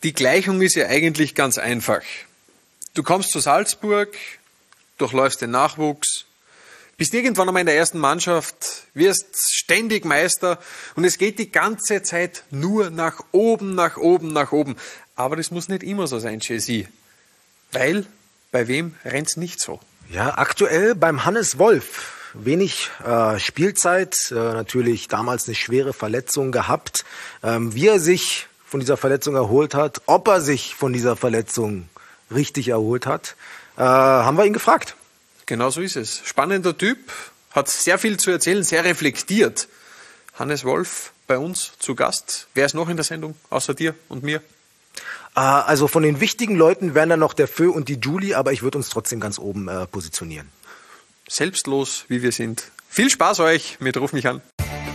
Die Gleichung ist ja eigentlich ganz einfach. Du kommst zu Salzburg, durchläufst den Nachwuchs, bist irgendwann einmal in der ersten Mannschaft, wirst ständig Meister und es geht die ganze Zeit nur nach oben, nach oben, nach oben. Aber das muss nicht immer so sein, Jesse. Weil, bei wem rennt's nicht so? Ja, aktuell beim Hannes Wolf. Wenig Spielzeit, natürlich damals eine schwere Verletzung gehabt. Wie er sich von dieser Verletzung erholt hat, ob er sich von dieser Verletzung richtig erholt hat, haben wir ihn gefragt. Genau so ist es. Spannender Typ, hat sehr viel zu erzählen, sehr reflektiert. Hannes Wolf bei uns zu Gast. Wer ist noch in der Sendung, außer dir und mir? Also von den wichtigen Leuten wären dann noch der Fö und die Julie, aber ich würde uns trotzdem ganz oben positionieren. Selbstlos, wie wir sind. Viel Spaß euch mit Ruf mich an.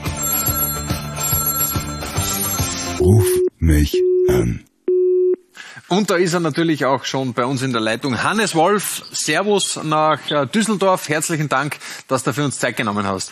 Ruf mich an. Und da ist er natürlich auch schon bei uns in der Leitung. Hannes Wolf, Servus nach Düsseldorf. Herzlichen Dank, dass du für uns Zeit genommen hast.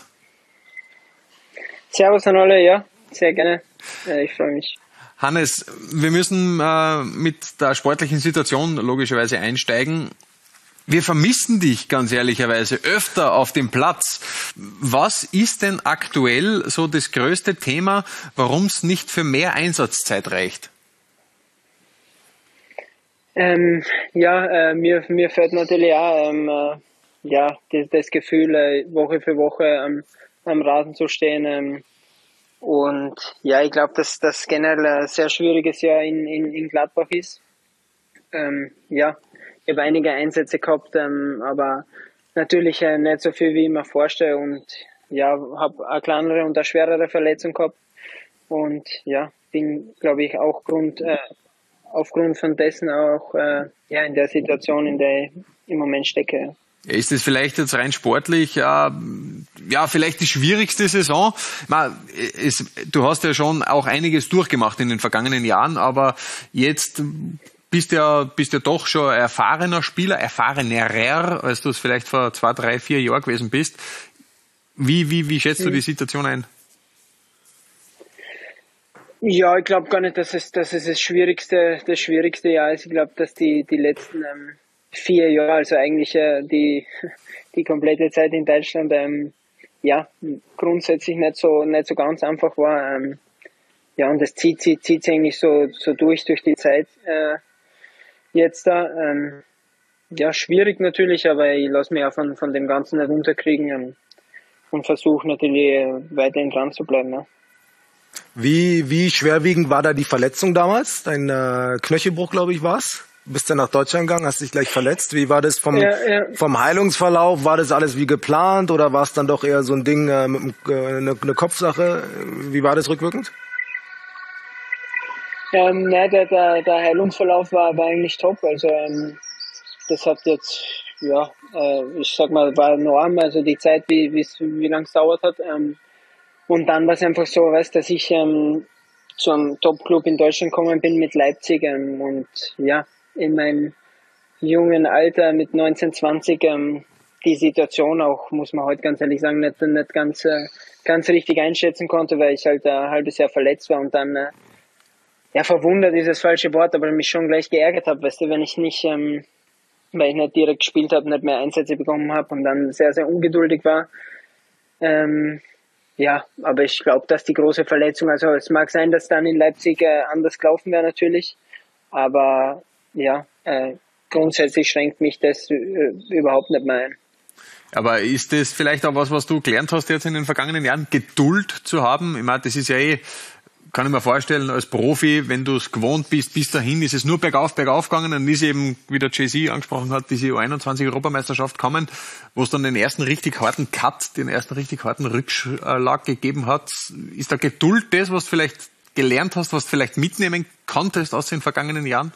Servus an alle, ja, sehr gerne. Ich freue mich. Hannes, wir müssen mit der sportlichen Situation logischerweise einsteigen. Wir vermissen dich ganz ehrlicherweise öfter auf dem Platz. Was ist denn aktuell so das größte Thema, warum es nicht für mehr Einsatzzeit reicht? Mir fällt natürlich auch das Gefühl, Woche für Woche am Rasen zu stehen. Und ja, ich glaube, dass das generell ein sehr schwieriges Jahr in Gladbach ist. Ich habe einige Einsätze gehabt, aber natürlich nicht so viel, wie ich mir vorstelle. Und ja, habe eine kleinere und eine schwerere Verletzung gehabt. Und ja, bin, glaube ich, auch aufgrund von dessen auch in der Situation, in der ich im Moment stecke. Ist es vielleicht jetzt rein sportlich, vielleicht die schwierigste Saison? Du hast ja schon auch einiges durchgemacht in den vergangenen Jahren, aber jetzt bist ja doch schon ein erfahrener Spieler, erfahrenerer, als du es vielleicht vor 2, 3, 4 Jahren gewesen bist. Wie schätzt du die Situation ein? Ja, ich glaube gar nicht, dass es das schwierigste Jahr ist. Ich glaube, dass die letzten 4 Jahre, also eigentlich die komplette Zeit in Deutschland, grundsätzlich nicht so ganz einfach war. Und das zieht sich eigentlich so durch die Zeit jetzt da. Schwierig natürlich, aber ich lasse mich auch von dem Ganzen nicht unterkriegen und versuche natürlich weiterhin dran zu bleiben. Ne? Wie schwerwiegend war da die Verletzung damals? Dein Knöchelbruch, glaube ich, war's? Bist du nach Deutschland gegangen, hast dich gleich verletzt. Wie war das vom Heilungsverlauf? War das alles wie geplant oder war es dann doch eher so ein Ding mit eine Kopfsache? Wie war das rückwirkend? Der Heilungsverlauf war eigentlich top. Also das hat jetzt, ich sag mal, war enorm. Also die Zeit, wie lange es dauert hat. Und dann war es einfach so, dass ich zu einem Top-Club in Deutschland gekommen bin mit Leipzig und ja, in meinem jungen Alter mit 19, 20 die Situation auch, muss man heute ganz ehrlich sagen, nicht ganz richtig einschätzen konnte, weil ich halt ein halbes Jahr verletzt war und dann verwundert ist das falsche Wort, aber mich schon gleich geärgert habe, weißt du, wenn ich nicht, weil ich nicht direkt gespielt habe, nicht mehr Einsätze bekommen habe und dann sehr, sehr ungeduldig war. Aber ich glaube, dass die große Verletzung, also es mag sein, dass dann in Leipzig anders gelaufen wäre natürlich, aber grundsätzlich schränkt mich das überhaupt nicht mehr ein. Aber ist das vielleicht auch was du gelernt hast jetzt in den vergangenen Jahren, Geduld zu haben? Ich meine, das ist ja kann ich mir vorstellen, als Profi, wenn du es gewohnt bist, bis dahin ist es nur bergauf gegangen und ist eben, wie der Jay-Z angesprochen hat, diese U21-Europameisterschaft kommen, wo es dann den ersten richtig harten Cut, den ersten richtig harten Rückschlag gegeben hat. Ist da Geduld das, was du vielleicht gelernt hast, was du vielleicht mitnehmen konntest aus den vergangenen Jahren?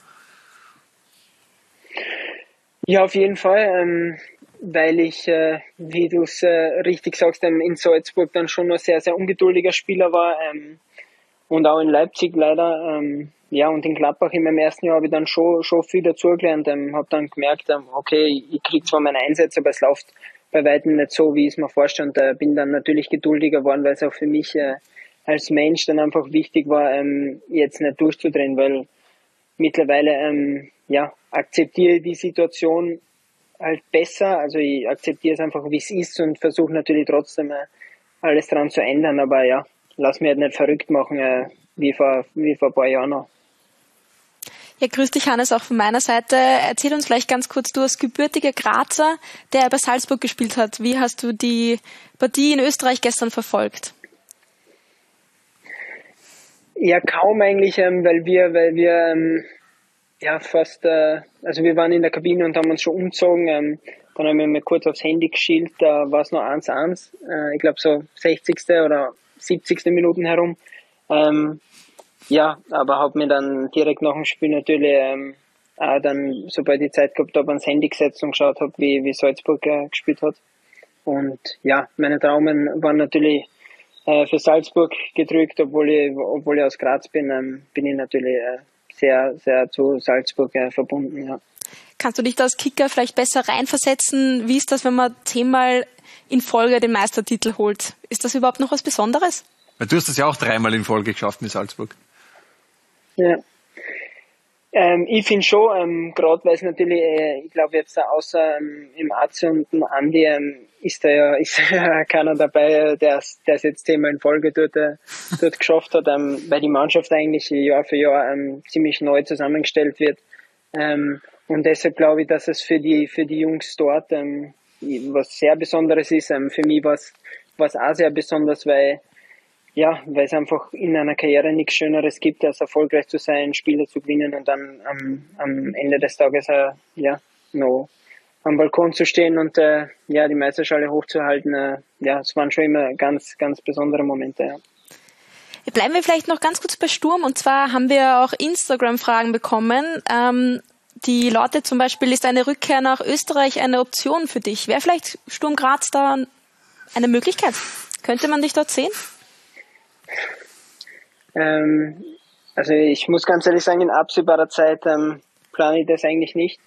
Ja, auf jeden Fall, weil ich, wie du es richtig sagst, in Salzburg dann schon ein sehr, sehr ungeduldiger Spieler war, und auch in Leipzig leider, und in Gladbach in meinem ersten Jahr habe ich dann schon viel dazugelernt, habe dann gemerkt, okay, ich kriege zwar meine Einsätze, aber es läuft bei weitem nicht so, wie ich es mir vorstelle, und bin dann natürlich geduldiger geworden, weil es auch für mich als Mensch dann einfach wichtig war, jetzt nicht durchzudrehen, weil mittlerweile akzeptiere die Situation halt besser. Also ich akzeptiere es einfach, wie es ist und versuche natürlich trotzdem alles dran zu ändern. Aber ja, lass mich halt nicht verrückt machen wie vor ein paar Jahren noch. Ja, grüß dich, Hannes, auch von meiner Seite. Erzähl uns gleich ganz kurz, du als gebürtiger Grazer, der bei Salzburg gespielt hat. Wie hast du die Partie in Österreich gestern verfolgt? Ja, kaum eigentlich, weil wir wir waren in der Kabine und haben uns schon umgezogen. Dann haben wir mal kurz aufs Handy geschielt, da war es noch 1-1. Ich glaube so 60. oder 70. Minuten herum. Aber habe mir dann direkt nach dem Spiel natürlich dann, sobald ich Zeit gehabt habe, ans Handy gesetzt und geschaut habe, wie Salzburg gespielt hat. Und ja, meine Daumen waren natürlich für Salzburg gedrückt, obwohl ich aus Graz bin, bin ich natürlich sehr, sehr zu Salzburg verbunden, ja. Kannst du dich da als Kicker vielleicht besser reinversetzen? Wie ist das, wenn man 10-mal in Folge den Meistertitel holt? Ist das überhaupt noch was Besonderes? Du hast das ja auch 3-mal in Folge geschafft mit Salzburg. Ja. Ich finde schon, gerade weil es natürlich, ich glaube jetzt außer im AC und dem Andi ist da ja keiner dabei, der es jetzt 10-mal in Folge dort geschafft hat, weil die Mannschaft eigentlich Jahr für Jahr ziemlich neu zusammengestellt wird. Und deshalb glaube ich, dass es für die Jungs dort was sehr Besonderes ist. Für mich war es auch sehr besonders, weil es einfach in einer Karriere nichts Schöneres gibt, als erfolgreich zu sein, Spiele zu gewinnen und dann am Ende des Tages noch am Balkon zu stehen und die Meisterschale hochzuhalten. Es waren schon immer ganz, ganz besondere Momente. Ja. Bleiben wir vielleicht noch ganz kurz bei Sturm, und zwar haben wir auch Instagram-Fragen bekommen. Die lautet zum Beispiel, ist eine Rückkehr nach Österreich eine Option für dich? Wäre vielleicht Sturm Graz da eine Möglichkeit? Könnte man dich dort sehen? Also ich muss ganz ehrlich sagen, in absehbarer Zeit plane ich das eigentlich nicht.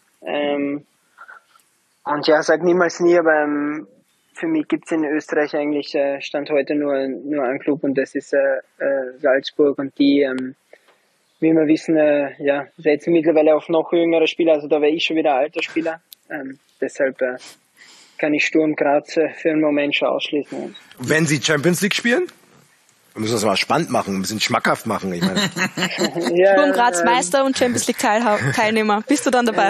Und ja, sag niemals nie, aber für mich gibt's in Österreich eigentlich Stand heute nur einen Club, und das ist Salzburg, und die, wie wir wissen, setzen mittlerweile auf noch jüngere Spieler, also da wäre ich schon wieder ein alter Spieler. Deshalb kann ich Sturm Graz für einen Moment schon ausschließen. Wenn Sie Champions League spielen? Wir müssen das mal spannend machen, ein bisschen schmackhaft machen. Ich meine. Sturm Graz Meister und Champions League Teilnehmer. Bist du dann dabei?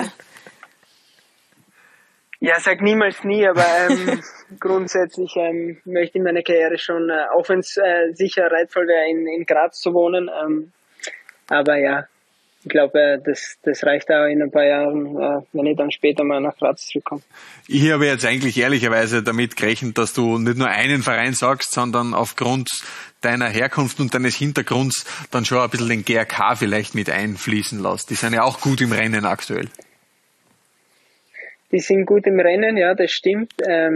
Ja, sag niemals nie, aber grundsätzlich möchte ich meine Karriere schon, auch wenn es sicher reizvoll wäre, in Graz zu wohnen. Aber ja, ich glaube, das reicht auch in ein paar Jahren, wenn ich dann später mal nach Graz zurückkomme. Ich habe jetzt eigentlich ehrlicherweise damit gerechnet, dass du nicht nur einen Verein sagst, sondern aufgrund deiner Herkunft und deines Hintergrunds dann schon ein bisschen den GRK vielleicht mit einfließen lässt. Die sind ja auch gut im Rennen aktuell. Die sind gut im Rennen, ja, das stimmt.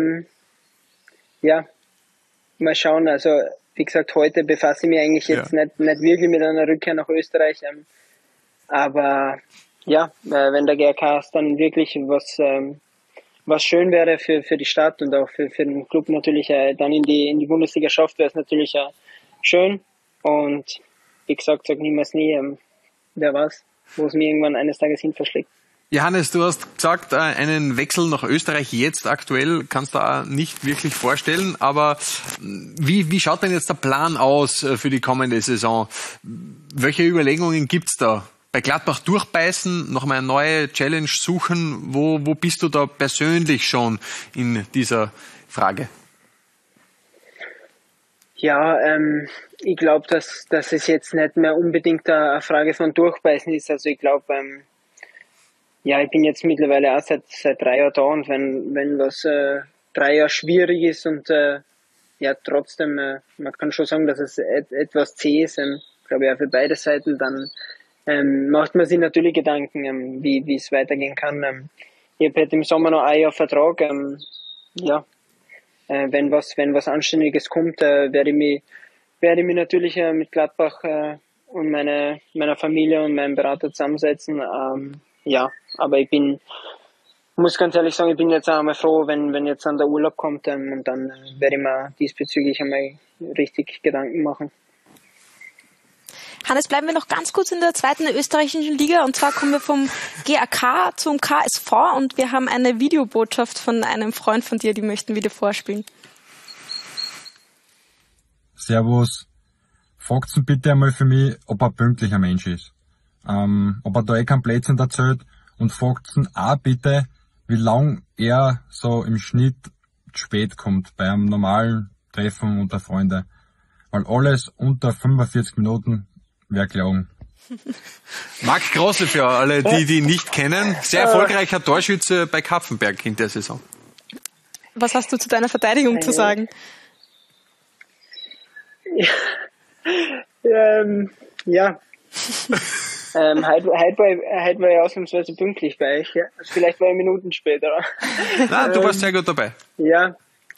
Mal schauen. Also, wie gesagt, heute befasse ich mich eigentlich jetzt nicht wirklich mit einer Rückkehr nach Österreich. Aber wenn der GRK dann wirklich was schön wäre für die Stadt und auch für den Club natürlich dann in die Bundesliga schafft, wäre es natürlich schön. Und wie gesagt, sag niemals nie, wer weiß, wo es mir irgendwann eines Tages hin verschlägt. Johannes, du hast gesagt, einen Wechsel nach Österreich jetzt aktuell kannst du auch nicht wirklich vorstellen, aber wie schaut denn jetzt der Plan aus für die kommende Saison? Welche Überlegungen gibt's da? Bei Gladbach durchbeißen, noch mal eine neue Challenge suchen? Wo bist du da persönlich schon in dieser Frage? Ja, ich glaube, dass es jetzt nicht mehr unbedingt eine Frage von Durchbeißen ist. Also ich glaube, ich bin jetzt mittlerweile auch seit 3 Jahren da, und wenn was 3 Jahre schwierig ist und trotzdem, man kann schon sagen, dass es etwas zäh ist, glaube ich auch für beide Seiten, dann macht man sich natürlich Gedanken, wie es weitergehen kann. Ich habe jetzt im Sommer noch 1 Jahr Vertrag. Wenn was Anständiges kommt, werde ich mich natürlich mit Gladbach und meiner Familie und meinem Berater zusammensetzen. Aber muss ganz ehrlich sagen, ich bin jetzt auch einmal froh, wenn jetzt dann der Urlaub kommt, und dann werde ich mir diesbezüglich einmal richtig Gedanken machen. Hannes, bleiben wir noch ganz kurz in der zweiten österreichischen Liga, und zwar kommen wir vom GAK zum KSV und wir haben eine Videobotschaft von einem Freund von dir, die möchten wir dir vorspielen. Servus. Fragt's ihn bitte einmal für mich, ob er ein pünktlicher Mensch ist. Ob er da keinen Blödsinn erzählt, und fragt's ihn auch bitte, wie lang er so im Schnitt spät kommt bei einem normalen Treffen unter Freunden. Weil alles unter 45 Minuten wäre gelogen. Marc Grosse für alle, die ihn nicht kennen. Sehr erfolgreicher Torschütze bei Kapfenberg in der Saison. Was hast du zu deiner Verteidigung zu sagen? Ja. Heute war ich ausnahmsweise pünktlich bei euch. Ja. Vielleicht war ich Minuten später. Nein, du warst sehr gut dabei. Ja,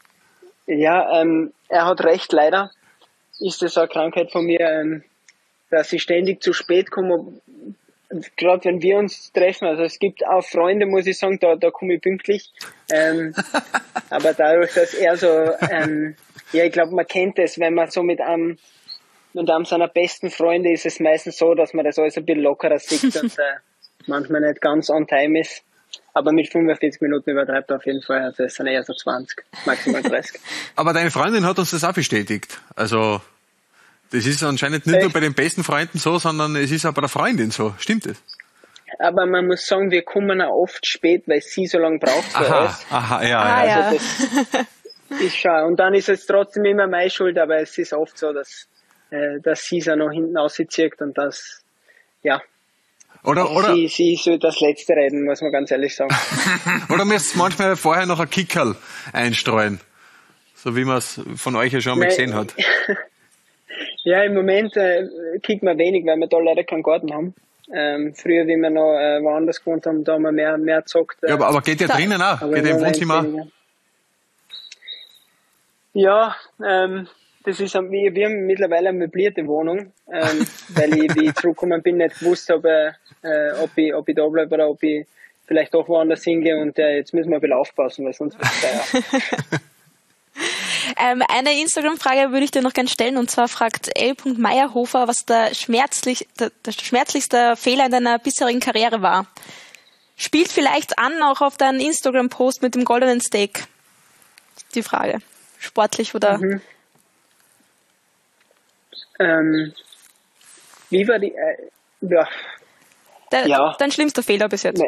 er hat recht, leider ist das eine Krankheit von mir, dass ich ständig zu spät komme, gerade wenn wir uns treffen. Also es gibt auch Freunde, muss ich sagen, da komme ich pünktlich, aber dadurch, dass er so, ja, ich glaube, man kennt es, wenn man so mit einem seiner besten Freunde ist es meistens so, dass man das alles ein bisschen lockerer sieht und manchmal nicht ganz on time ist. Aber mit 45 Minuten übertreibt er auf jeden Fall. Also es sind eher so 20, maximal 30. Aber deine Freundin hat uns das auch bestätigt. Also das ist anscheinend nicht nur bei den besten Freunden so, sondern es ist auch bei der Freundin so. Stimmt das? Aber man muss sagen, wir kommen auch oft spät, weil sie so lange braucht für alles. Ja. Also das ist schon. Und dann ist es trotzdem immer meine Schuld, aber es ist oft so, dass sie es auch noch hinten auszieht und das, ja. Oder sie soll das Letzte reden, muss man ganz ehrlich sagen. Oder müsst manchmal vorher noch ein Kickerl einstreuen. So wie man es von euch ja schon mal gesehen hat. Ja, im Moment kicken wir wenig, weil wir da leider keinen Garten haben. Früher, wie wir noch woanders gewohnt haben, da haben wir mehr gezockt. Ja, aber geht ja drinnen auch? Geht ja im Wohnzimmer? Ja, das ist, wir haben mittlerweile eine möblierte Wohnung, weil ich, wie ich zurückgekommen bin, nicht gewusst habe, ob ich da bleibe oder ob ich vielleicht doch woanders hingehe, und jetzt müssen wir ein bisschen aufpassen, weil sonst wird es teuer. Eine Instagram-Frage würde ich dir noch gerne stellen, und zwar fragt L. Meyerhofer, was der schmerzlichste Fehler in deiner bisherigen Karriere war. Spielt vielleicht an, auch auf deinen Instagram-Post mit dem goldenen Steak. Die Frage. Sportlich oder... Wie war die... Dein schlimmster Fehler bis jetzt?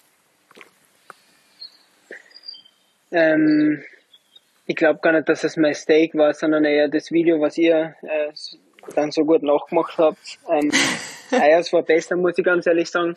Ich glaube gar nicht, dass es mein Steak war, sondern eher das Video, was ihr dann so gut nachgemacht habt. Es war besser, muss ich ganz ehrlich sagen.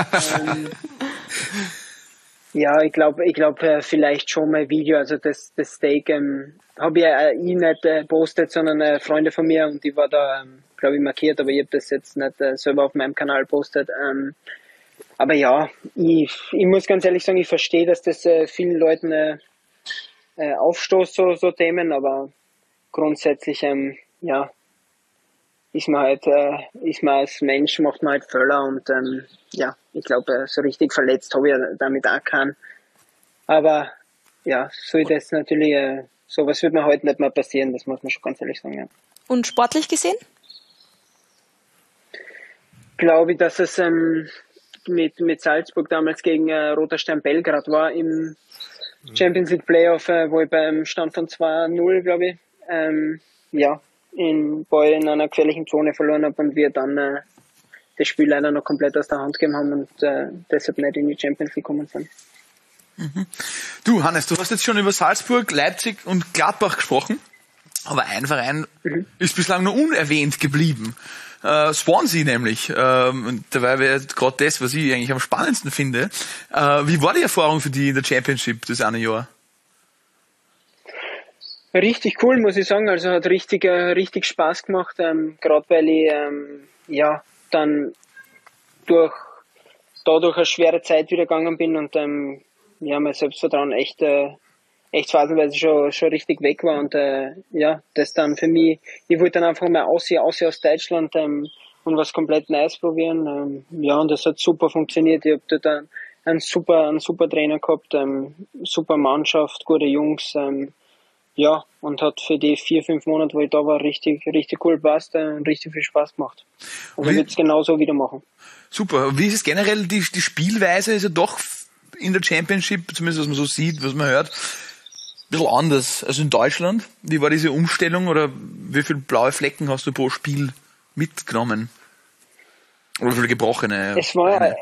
Ja, ich glaube vielleicht schon mein Video, also das Steak habe ich nicht postet, sondern Freunde von mir, und ich war da, glaube ich, markiert, aber ich habe das jetzt nicht selber auf meinem Kanal postet. Aber ja, ich muss ganz ehrlich sagen, ich verstehe, dass das vielen Leuten aufstoßt, so Themen, aber grundsätzlich, ja, ist man als Mensch, macht man halt Fehler, und ja, ich glaube, so richtig verletzt habe ich damit auch keinen. Aber ja, soll das natürlich, sowas wird mir heute nicht mehr passieren, das muss man schon ganz ehrlich sagen, ja. Und sportlich gesehen? Glaube ich, dass es mit Salzburg damals gegen Roter Stern Belgrad war im Champions League Playoff, wo ich beim Stand von 2-0, glaube ich, ja, in Beul in einer gefährlichen Zone verloren habe und wir dann das Spiel leider noch komplett aus der Hand gegeben haben und deshalb nicht in die Champions League gekommen sind. Mhm. Du, Hannes, du hast jetzt schon über Salzburg, Leipzig und Gladbach gesprochen, aber ein Verein ist bislang nur unerwähnt geblieben. Swansea nämlich. Dabei wäre gerade das, was ich eigentlich am spannendsten finde. Wie war die Erfahrung für die in der Championship das eine Jahr? Richtig cool, muss ich sagen. Also hat richtig Spaß gemacht, gerade weil ich ja dann dadurch eine schwere Zeit wieder gegangen bin und ja, mein Selbstvertrauen echt phasenweise schon richtig weg war, und ja, das dann für mich, ich wollte dann einfach mal aus Deutschland und was komplett Neues probieren, ja, und das hat super funktioniert. Ich habe dort einen super Trainer gehabt, super Mannschaft, gute Jungs, ja, und hat für die 4-5 Monate, wo ich da war, richtig cool passt und richtig viel Spaß gemacht. Also ich würde es genauso wieder machen. Super. Wie ist es generell, die Spielweise ist ja doch in der Championship, zumindest was man so sieht, was man hört, ein bisschen anders als in Deutschland. Wie war diese Umstellung oder wie viele blaue Flecken hast du pro Spiel mitgenommen? Oder wie viele gebrochene? Es war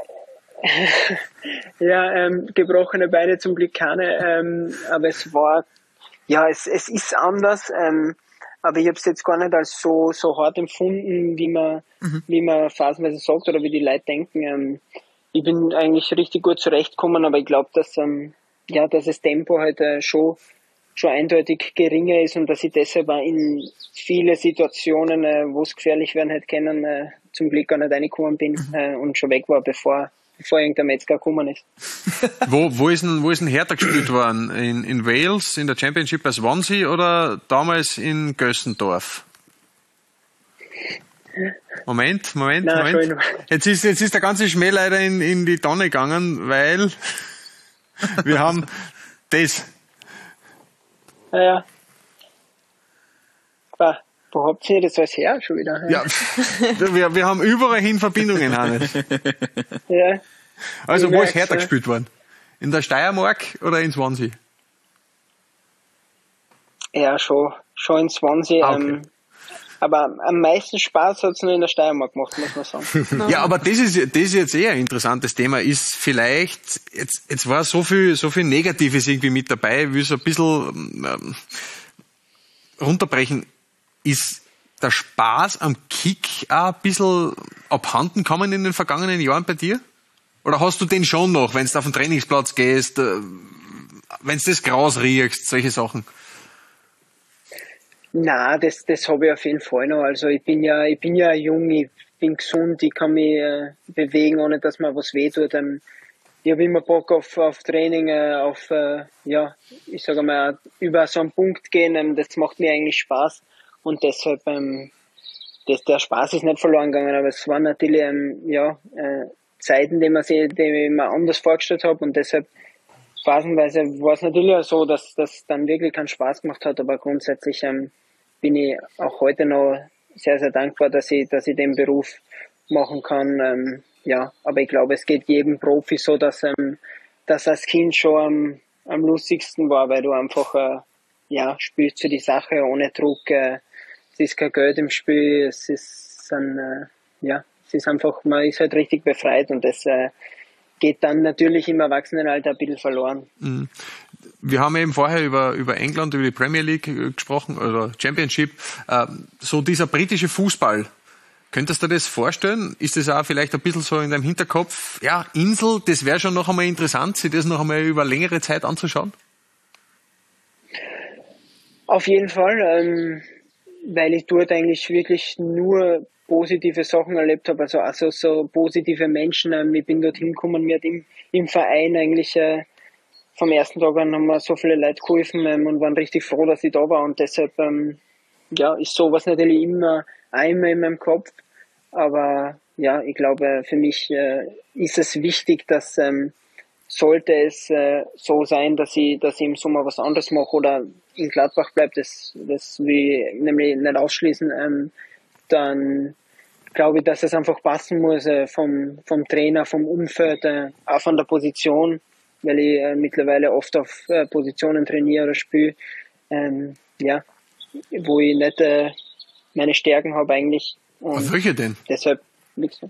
ja, gebrochene Beine zum Glück keine, aber es war, ja, es ist anders, aber ich habe es jetzt gar nicht als so hart empfunden, wie man phasenweise sagt oder wie die Leute denken. Ich bin eigentlich richtig gut zurechtgekommen, aber ich glaube, dass das Tempo halt schon eindeutig geringer ist und dass ich deshalb auch in viele Situationen, wo es gefährlich werden hätte können, zum Glück gar nicht reingekommen bin und schon weg war, bevor irgendein Metzger gekommen ist. Wo ist denn Hertha gespielt worden? In Wales, in der Championship bei Swansea oder damals in Gössendorf? Moment. Jetzt ist der ganze Schmäh leider in die Tonne gegangen, weil wir haben das. Ja. Wo habt ihr das alles her schon wieder? Ja, wir haben überall hin Verbindungen, Hannes. Ja. Also wo ist Hertha gespielt worden? In der Steiermark oder in Swansea? Ja, schon in Swansea. Okay. Aber am meisten Spaß hat es nur in der Steiermark gemacht, muss man sagen. Ja, aber das ist jetzt eher ein interessantes Thema. Ist vielleicht, jetzt war so viel Negatives irgendwie mit dabei, ich will so ein bisschen runterbrechen. Ist der Spaß am Kick auch ein bisschen abhanden gekommen in den vergangenen Jahren bei dir? Oder hast du den schon noch, wenn du auf den Trainingsplatz gehst, wenn du das Gras riechst, solche Sachen? Na, das habe ich auf jeden Fall noch. Also ich bin ja jung, ich bin gesund, ich kann mich bewegen, ohne dass mir was wehtut. Ich habe immer Bock auf Training, ich sage mal, über so einen Punkt gehen, das macht mir eigentlich Spaß. Und deshalb, der Spaß ist nicht verloren gegangen, aber es waren natürlich, Zeiten, die ich mir anders vorgestellt habe und deshalb phasenweise war es natürlich auch so, dass das dann wirklich keinen Spaß gemacht hat, aber grundsätzlich bin ich auch heute noch sehr, sehr dankbar, dass ich den Beruf machen kann. Aber ich glaube, es geht jedem Profi so, dass als Kind schon am lustigsten war, weil du einfach spielst für die Sache ohne Druck. Es ist kein Geld im Spiel, es ist einfach, man ist halt richtig befreit und das geht dann natürlich im Erwachsenenalter ein bisschen verloren. Wir haben eben vorher über England, über die Premier League gesprochen, oder Championship. So dieser britische Fußball, könntest du dir das vorstellen? Ist das auch vielleicht ein bisschen so in deinem Hinterkopf, ja, Insel, das wäre schon noch einmal interessant, sich das noch einmal über längere Zeit anzuschauen? Auf jeden Fall, weil ich dort eigentlich wirklich nur positive Sachen erlebt habe, also so positive Menschen. Ich bin dorthin gekommen, mir hat im Verein eigentlich vom ersten Tag an haben mir so viele Leute geholfen und waren richtig froh, dass ich da war und deshalb ist sowas natürlich immer in meinem Kopf, aber ja, ich glaube, für mich ist es wichtig, dass sollte es so sein, dass ich im Sommer was anderes mache oder in Gladbach bleibt, das will ich nämlich nicht ausschließen, dann glaube ich, dass es einfach passen muss vom Trainer, vom Umfeld, auch von der Position, weil ich mittlerweile oft auf Positionen trainiere oder spiele, wo ich nicht meine Stärken habe eigentlich. Und welche denn? Deshalb nichts.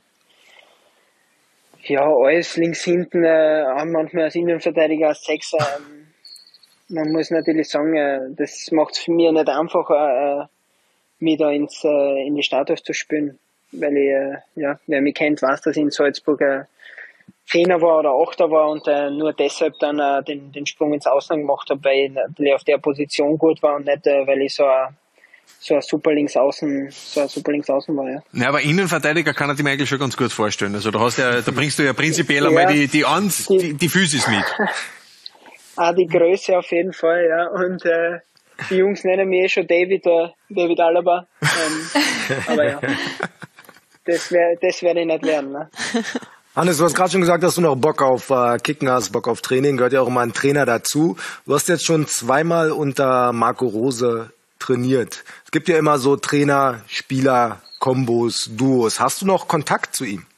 Ja, alles links hinten, manchmal als Innenverteidiger, als Sechser. Man muss natürlich sagen, das macht es für mich nicht einfacher, mich da in die Startelf zu spielen, weil wer mich kennt, weiß, dass ich in Salzburg Zehner war oder Achter war und nur deshalb dann den Sprung ins Ausland gemacht habe, weil ich natürlich auf der Position gut war und nicht, weil ich so ein super Linksaußen war, ja. Ja, aber Innenverteidiger kann ich mir eigentlich schon ganz gut vorstellen. Also da bringst du ja prinzipiell einmal die Physis mit. Die Größe auf jeden Fall, ja. Und die Jungs nennen mich schon David Alaba. Aber ja, das werde ich nicht lernen. Ne? Hannes, du hast gerade schon gesagt, dass du noch Bock auf Kicken hast, Bock auf Training. Gehört ja auch immer ein Trainer dazu. Du hast jetzt schon zweimal unter Marco Rose trainiert. Es gibt ja immer so Trainer, Spieler, Kombos, Duos. Hast du noch Kontakt zu ihm?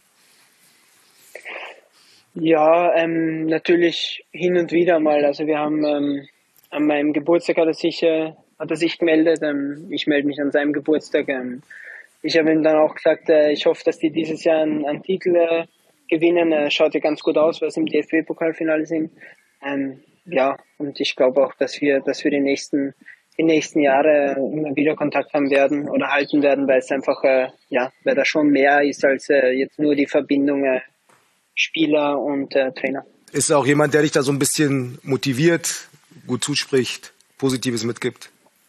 Ja, natürlich hin und wieder mal. Also wir haben an meinem Geburtstag hat er sich gemeldet. Ich melde mich an seinem Geburtstag. Ich habe ihm dann auch gesagt, ich hoffe, dass die dieses Jahr einen Titel gewinnen. Schaut ja ganz gut aus, weil sie im DFB-Pokalfinale sind. Ja, und ich glaube auch, dass wir die nächsten Jahre immer wieder Kontakt haben werden oder halten werden, weil es einfach, weil da schon mehr ist als jetzt nur die Verbindung Spieler und Trainer. Ist er auch jemand, der dich da so ein bisschen motiviert, gut zuspricht, Positives mitgibt?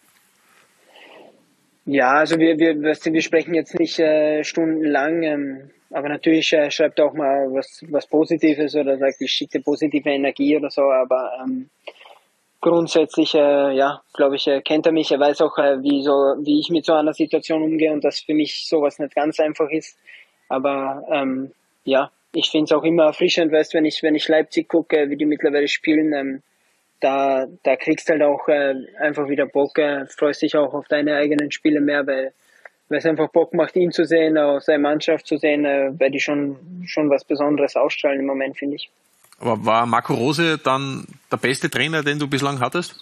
Ja, also wir sprechen jetzt nicht stundenlang, aber natürlich schreibt er auch mal was Positives oder sagt, ich schicke positive Energie oder so, aber grundsätzlich, glaube ich, kennt er mich, er weiß auch, wie ich mit so einer Situation umgehe und dass für mich sowas nicht ganz einfach ist, aber ich finde es auch immer erfrischend, weißt, wenn ich Leipzig gucke, wie die mittlerweile spielen, da kriegst du halt auch einfach wieder Bock, freust dich auch auf deine eigenen Spiele mehr, weil es einfach Bock macht, ihn zu sehen, auch seine Mannschaft zu sehen, weil die schon was Besonderes ausstrahlen im Moment, finde ich. Aber war Marco Rose dann der beste Trainer, den du bislang hattest?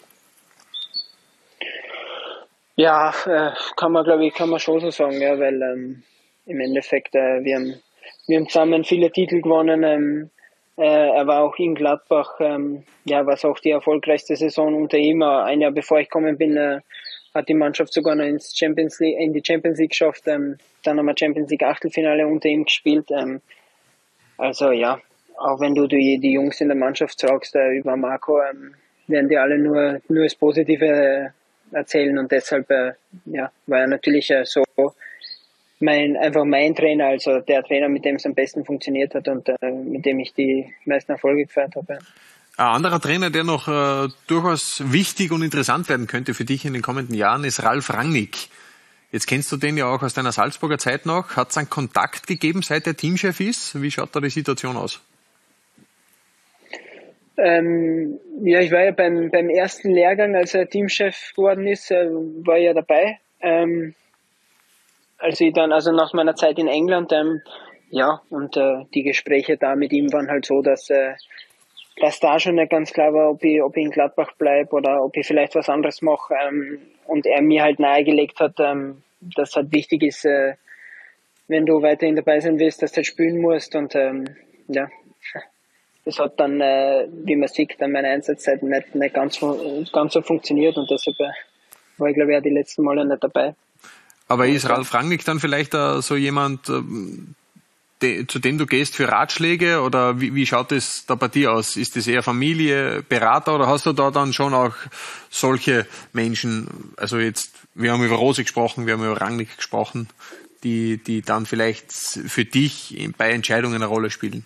Ja, kann man schon so sagen, ja, weil im Endeffekt wir haben zusammen viele Titel gewonnen. Er war auch in Gladbach, was auch die erfolgreichste Saison unter ihm. Ein Jahr bevor ich gekommen bin, hat die Mannschaft sogar noch in die Champions League geschafft. Dann haben wir Champions League Achtelfinale unter ihm gespielt. Also ja, auch wenn du die Jungs in der Mannschaft fragst über Marco, werden die alle nur das Positive erzählen und deshalb war er natürlich so mein Trainer, also der Trainer, mit dem es am besten funktioniert hat und mit dem ich die meisten Erfolge gefeiert habe. Ein anderer Trainer, der noch durchaus wichtig und interessant werden könnte für dich in den kommenden Jahren, ist Ralf Rangnick. Jetzt kennst du den ja auch aus deiner Salzburger Zeit noch. Hat es einen Kontakt gegeben, seit er Teamchef ist? Wie schaut da die Situation aus? Ich war ja beim ersten Lehrgang, als er Teamchef geworden ist, war ja dabei. Also nach meiner Zeit in England, die Gespräche da mit ihm waren halt so, dass da schon nicht ganz klar war, ob ich in Gladbach bleibe oder ob ich vielleicht was anderes mache, und er mir halt nahegelegt hat, dass halt wichtig ist, wenn du weiterhin dabei sein willst, dass du halt spielen musst und das hat dann, wie man sieht, an meiner Einsatzzeit nicht ganz so funktioniert und deshalb war ich, glaube ich, auch die letzten Male nicht dabei. Aber ist Ralf Rangnick dann vielleicht so jemand, zu dem du gehst für Ratschläge oder wie schaut es da bei dir aus? Ist das eher Familie, Berater oder hast du da dann schon auch solche Menschen, also jetzt, wir haben über Rose gesprochen, wir haben über Rangnick gesprochen, die dann vielleicht für dich bei Entscheidungen eine Rolle spielen?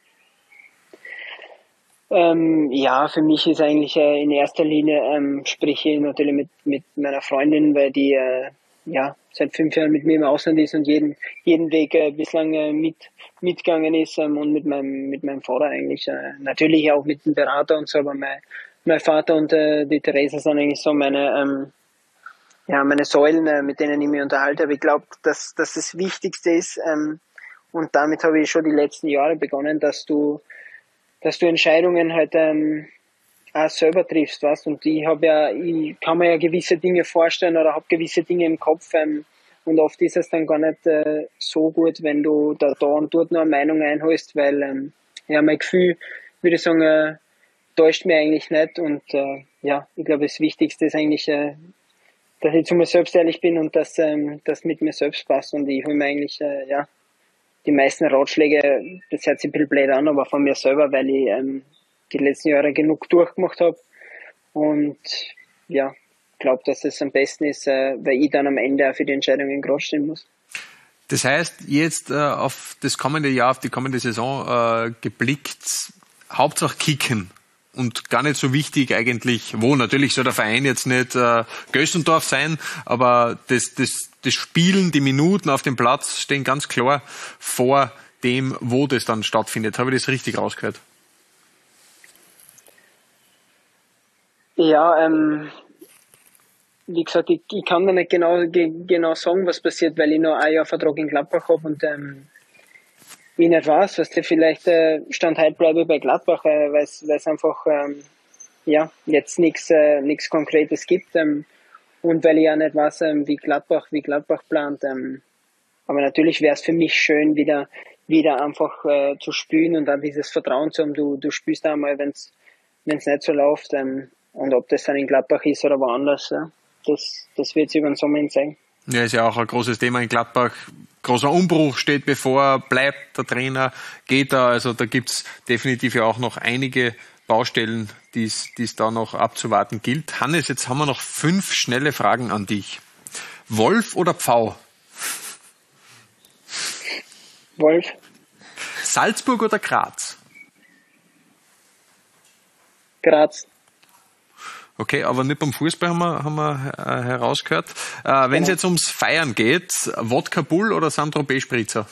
Für mich ist eigentlich in erster Linie spreche ich natürlich mit meiner Freundin, weil die seit 5 Jahren mit mir im Ausland ist und jeden Weg bislang mitgegangen ist, und mit meinem Vater eigentlich natürlich auch mit dem Berater und so, aber mein Vater und die Theresa sind eigentlich so meine Säulen, mit denen ich mich unterhalte. Aber ich glaube, dass das Wichtigste ist, und damit habe ich schon die letzten Jahre begonnen, dass du Entscheidungen halt auch selber triffst, was, und ich kann mir ja gewisse Dinge vorstellen oder habe gewisse Dinge im Kopf, und oft ist es dann gar nicht so gut, wenn du da und dort noch eine Meinung einholst, weil mein Gefühl, würde ich sagen, täuscht mir eigentlich nicht, und ich glaube, das Wichtigste ist eigentlich, dass ich zu mir selbst ehrlich bin und dass das mit mir selbst passt, und ich hole mir eigentlich die meisten Ratschläge, das hört sich ein bisschen blöd an, aber von mir selber, weil ich die letzten Jahre genug durchgemacht habe und glaube, dass es am besten ist, weil ich dann am Ende auch für die Entscheidungen gerade stehen muss. Das heißt, jetzt auf das kommende Jahr, auf die kommende Saison geblickt, Hauptsache kicken und gar nicht so wichtig eigentlich, wo natürlich soll der Verein jetzt nicht Gössendorf sein, aber das Spielen, die Minuten auf dem Platz stehen ganz klar vor dem, wo das dann stattfindet. Habe ich das richtig rausgehört? Ja, wie gesagt, ich kann da nicht genau sagen, was passiert, weil ich noch ein Jahr Vertrag in Gladbach habe und ich nicht weiß, was der vielleicht Stand heute bleibe bei Gladbach, weil es einfach jetzt nichts Konkretes gibt und weil ich auch nicht weiß, wie Gladbach plant. Aber natürlich wäre es für mich schön, wieder einfach zu spielen und dann dieses Vertrauen zu haben. Du spielst einmal, wenn es nicht so läuft, und ob das dann in Gladbach ist oder woanders, das wird sich über den Sommer hin zeigen. Ja, ist ja auch ein großes Thema in Gladbach. Großer Umbruch steht bevor, bleibt der Trainer, geht er. Also da gibt's definitiv ja auch noch einige Baustellen, die es da noch abzuwarten gilt. Hannes, jetzt haben wir noch 5 schnelle Fragen an dich. Wolf oder Pfau? Wolf. Salzburg oder Graz? Graz. Okay, aber nicht beim Fußball haben wir herausgehört. Wenn es jetzt ums Feiern geht, Wodka Bull oder Saint-Tropez Spritzer?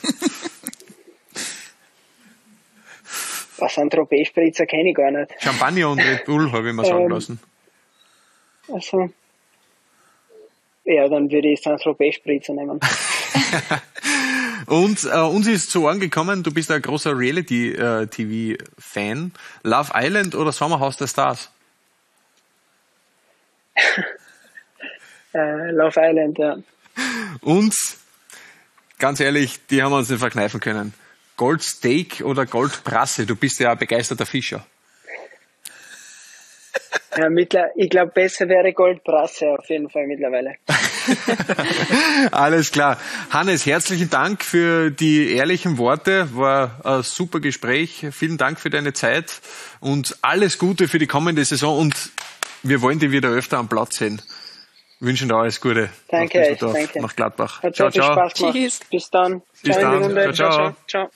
Saint-Tropez Spritzer kenne ich gar nicht. Champagner und Red Bull, habe ich mir sagen lassen. Also, ja, dann würde ich Saint-Tropez Spritzer nehmen. Und uns ist zu Ohren gekommen, du bist ein großer Reality-TV-Fan. Love Island oder Sommerhaus der Stars? Love Island, ja. Und, ganz ehrlich, die haben wir uns nicht verkneifen können. Goldsteak oder Goldbrasse? Du bist ja ein begeisterter Fischer. Ja, ich glaube, besser wäre Goldbrasse auf jeden Fall mittlerweile. Alles klar. Hannes, herzlichen Dank für die ehrlichen Worte. War ein super Gespräch. Vielen Dank für deine Zeit und alles Gute für die kommende Saison. Und wir wollen dich wieder öfter am Platz sehen. Wünschen dir alles Gute. Danke, danke. Nach Gladbach. Hat sehr viel Spaß gemacht. Tschüss. Bis dann. Bis ciao dann. in die Runde. Ciao. Ciao.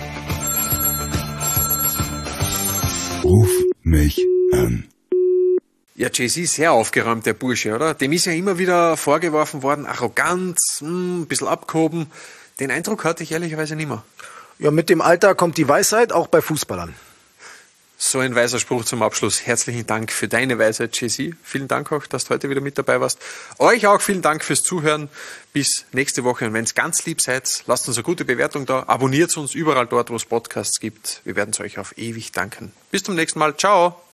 Ruf mich an. Ja, Jay-Z ist sehr aufgeräumt, der Bursche, oder? Dem ist ja immer wieder vorgeworfen worden, Arroganz, ein bisschen abgehoben. Den Eindruck hatte ich ehrlicherweise nicht mehr. Ja, mit dem Alter kommt die Weisheit, auch bei Fußballern. So ein weiser Spruch zum Abschluss. Herzlichen Dank für deine Weisheit, Jay-Z. Vielen Dank auch, dass du heute wieder mit dabei warst. Euch auch vielen Dank fürs Zuhören. Bis nächste Woche. Und wenn es ganz lieb seid, lasst uns eine gute Bewertung da. Abonniert uns überall dort, wo es Podcasts gibt. Wir werden es euch auf ewig danken. Bis zum nächsten Mal. Ciao.